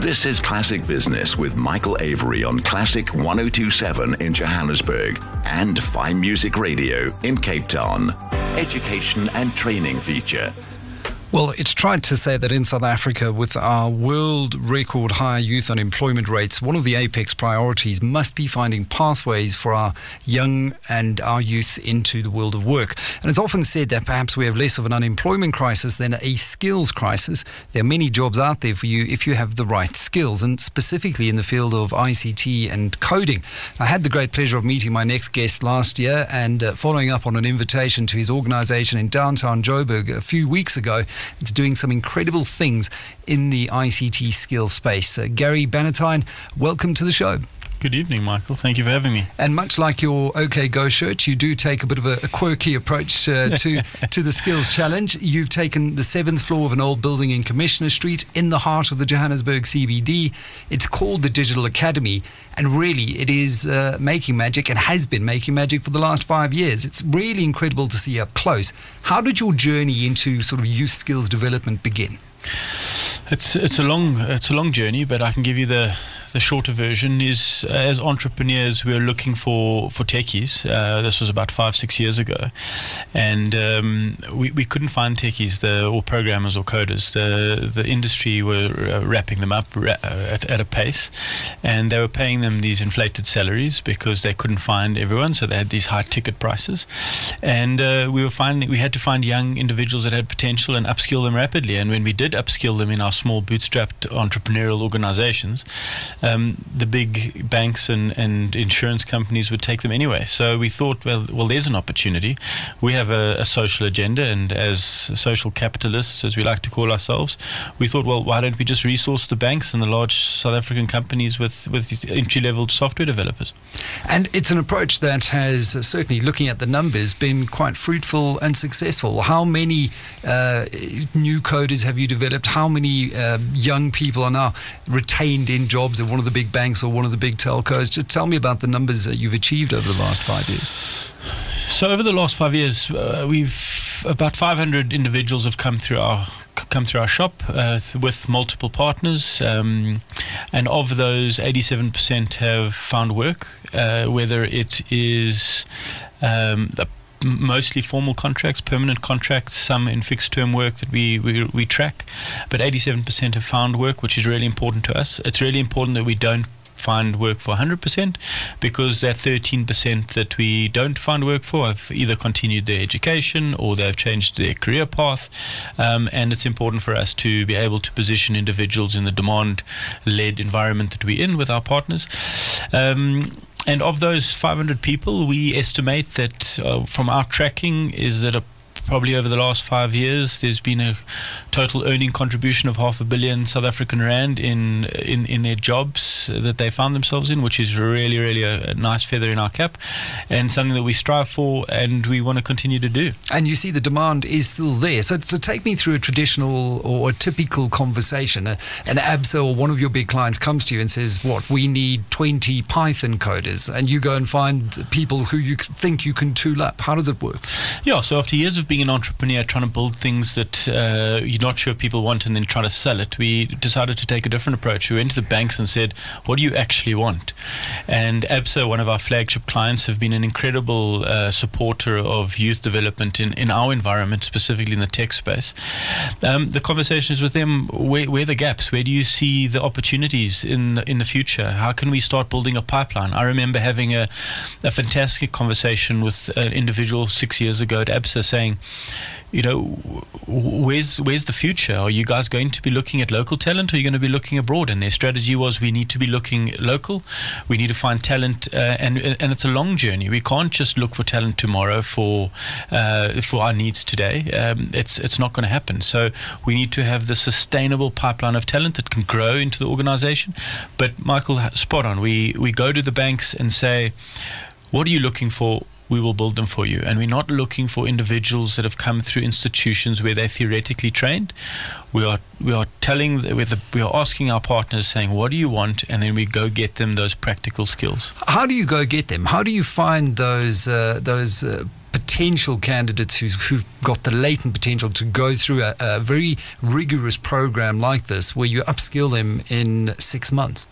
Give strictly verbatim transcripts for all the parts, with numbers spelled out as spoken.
This is Classic Business with Michael Avery on Classic one oh two point seven in Johannesburg and Fine Music Radio in Cape Town. Education and training feature. Well, it's tried to say that in South Africa, with our world record high youth unemployment rates, one of the apex priorities must be finding pathways for our young and our youth into the world of work. And it's often said that perhaps we have less of an unemployment crisis than a skills crisis. There are many jobs out there for you if you have the right skills, and specifically in the field of I C T and coding. I had the great pleasure of meeting my next guest last year and uh, following up on an invitation to his organisation in downtown Joburg a few weeks ago. It's doing some incredible things in the I C T skills space. Uh, Gary Bannatyne, welcome to the show. Good evening, Michael. Thank you for having me. And much like your OK Go shirt, you do take a bit of a, a quirky approach uh, to, to the Skills Challenge. You've taken the seventh floor of an old building in Commissioner Street in the heart of the Johannesburg C B D. It's called the Digital Academy, and really it is uh, making magic and has been making magic for the last five years. It's really incredible to see up close. How did your journey into sort of youth skills development begin? It's it's a long it's a long journey, but I can give you the the shorter version. Is as entrepreneurs we're looking for for techies. Uh, this was about five six years ago, and um, we we couldn't find techies, the or programmers or coders. The the industry were uh, wrapping them up ra- at, at a pace, and they were paying them these inflated salaries because they couldn't find everyone. So they had these high ticket prices, and uh, we were finding we had to find young individuals that had potential and upskill them rapidly. And when we did upskill them in our small bootstrapped entrepreneurial organizations, um, the big banks and, and insurance companies would take them anyway. So we thought, well, well, there's an opportunity. We have a, a social agenda, and as social capitalists, as we like to call ourselves, we thought, well, why don't we just resource the banks and the large South African companies with, with entry-level software developers? And it's an approach that has, uh, certainly looking at the numbers, been quite fruitful and successful. How many uh, new coders have you developed? How many uh, young people are now retained in jobs at one of the big banks or one of the big telcos? Just tell me about the numbers that you've achieved over the last five years. So over the last five years, uh, we've about five hundred individuals have come through our come through our shop uh, with multiple partners, um, and of those, eighty-seven percent have found work, uh, whether it is um, a mostly formal contracts, permanent contracts, some in fixed term work that we, we, we track, but eighty-seven percent have found work, which is really important to us. It's really important that we don't find work for one hundred percent, because that thirteen percent that we don't find work for have either continued their education or they've changed their career path, um, and it's important for us to be able to position individuals in the demand-led environment that we're in with our partners. Um, And of those five hundred people, we estimate that uh, from our tracking is that a probably over the last five years, there's been a total earning contribution of half a billion South African rand in in, in their jobs that they found themselves in, which is really, really a, a nice feather in our cap and something that we strive for and we want to continue to do. And you see the demand is still there. So, so take me through a traditional or a typical conversation. A, an ABSA or one of your big clients comes to you and says, what, we need twenty Python coders, and you go and find people who you think you can tool up. How does it work? Yeah, so after years of being an entrepreneur, trying to build things that uh, you're not sure people want and then try to sell it, we decided to take a different approach. We went to the banks and said, what do you actually want? And ABSA, one of our flagship clients, have been an incredible uh, supporter of youth development in, in our environment, specifically in the tech space. Um, the conversation is with them, where, where are the gaps? Where do you see the opportunities in, in the future? How can we start building a pipeline? I remember having a, a fantastic conversation with an individual six years ago at ABSA saying, you know, where's where's the future? Are you guys going to be looking at local talent, or are you going to be looking abroad? And their strategy was, we need to be looking local. We need to find talent, uh, and and it's a long journey. We can't just look for talent tomorrow for uh, for our needs today. Um, it's it's not going to happen. So we need to have the sustainable pipeline of talent that can grow into the organization. But Michael, spot on. We we go to the banks and say, what are you looking for? We will build them for you. And we're not looking for individuals that have come through institutions where they're theoretically trained. We are we are telling, we are asking our partners, saying, what do you want? And then we go get them those practical skills. How do you go get them? How do you find those uh, those uh, potential candidates who's, who've got the latent potential to go through a, a very rigorous program like this, where you upskill them in six months?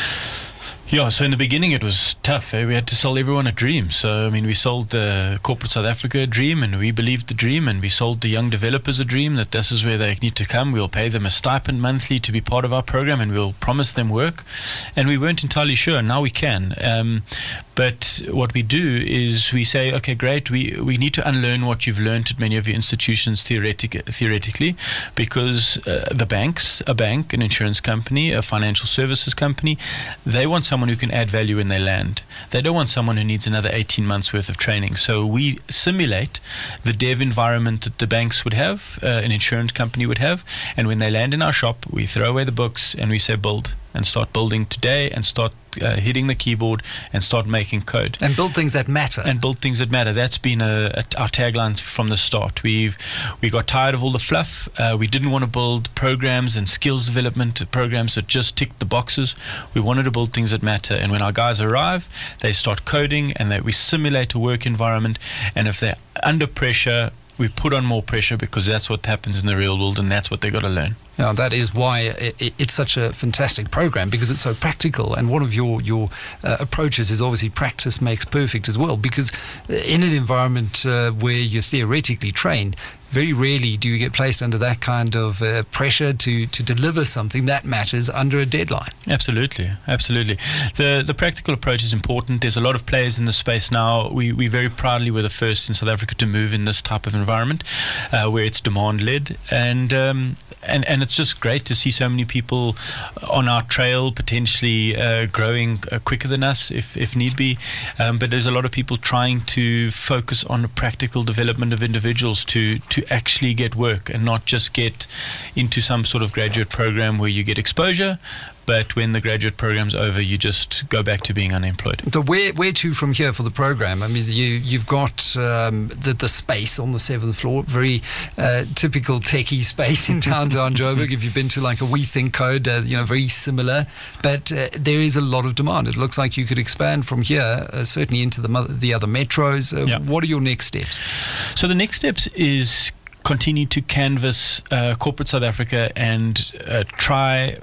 Yeah, so in the beginning it was tough. Eh? We had to sell everyone a dream. So, I mean, we sold the corporate South Africa a dream, and we believed the dream, and we sold the young developers a dream that this is where they need to come. We'll pay them a stipend monthly to be part of our program, and we'll promise them work. And we weren't entirely sure. Now we can. Um, but what we do is we say, okay, great, we, we need to unlearn what you've learned at many of your institutions theoretic, theoretically, because uh, the banks, a bank, an insurance company, a financial services company, they want someone who can add value when they land. They don't want someone who needs another eighteen months worth of training. So we simulate the dev environment that the banks would have, uh, an insurance company would have, and when they land in our shop, we throw away the books and we say build, and start building today, and start uh, hitting the keyboard and start making code. And build things that matter. And build things that matter. That's been a, a, our tagline from the start. We've we got tired of all the fluff. Uh, we didn't want to build programs and skills development programs that just ticked the boxes. We wanted to build things that matter. And when our guys arrive, they start coding, and they, we simulate a work environment. And if they're under pressure, we put on more pressure, because that's what happens in the real world, and that's what they've got to learn. Now, that is why it, it, it's such a fantastic program, because it's so practical. And one of your, your uh, approaches is obviously practice makes perfect as well, because in an environment uh, where you're theoretically trained, very rarely do you get placed under that kind of uh, pressure to, to deliver something that matters under a deadline. Absolutely, absolutely. The the practical approach is important. There's a lot of players in the space now. We we very proudly were the first in South Africa to move in this type of environment, uh, where it's demand-led. And um, And, and it's just great to see so many people on our trail, potentially uh, growing uh, quicker than us if, if need be. Um, but there's a lot of people trying to focus on the practical development of individuals to, to actually get work, and not just get into some sort of graduate program where you get exposure, but when the graduate program's over, you just go back to being unemployed. So where where to from here for the program? I mean, you, you've got um, the, the space on the seventh floor, very uh, typical techie space in downtown Joburg. If you've been to like a We Think Code, uh, you know, very similar. But uh, there is a lot of demand. It looks like you could expand from here, uh, certainly into the, mo- the other metros. Uh, yeah. What are your next steps? So the next steps is continue to canvass uh, corporate South Africa and uh, try...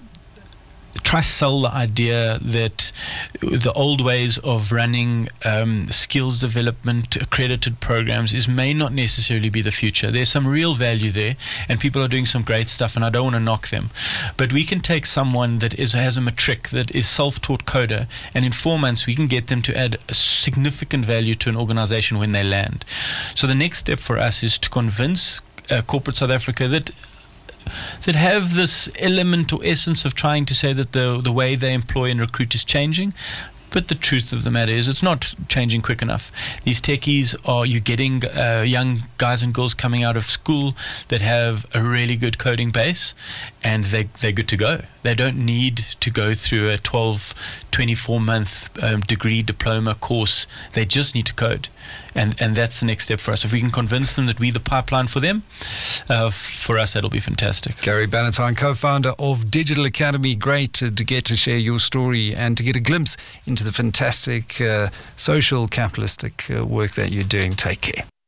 try sell the idea that the old ways of running um, skills development accredited programs is may not necessarily be the future. There's some real value there, and people are doing some great stuff, and I don't want to knock them. But we can take someone that is has a matric, that is self-taught coder, and in four months we can get them to add a significant value to an organization when they land. So the next step for us is to convince uh, corporate South Africa that that have this element or essence of trying to say that the the way they employ and recruit is changing. But the truth of the matter is it's not changing quick enough. These techies are, you're getting uh, young guys and girls coming out of school that have a really good coding base, and they, they're good to go. They don't need to go through a twelve, twenty-four month um, degree diploma course. They just need to code. And and that's the next step for us. If we can convince them that we're the pipeline for them, uh, for us, that'll be fantastic. Gary Bannatyne, co-founder of Digital Academy. Great to, to get to share your story and to get a glimpse into the fantastic uh, social capitalistic uh, work that you're doing. Take care.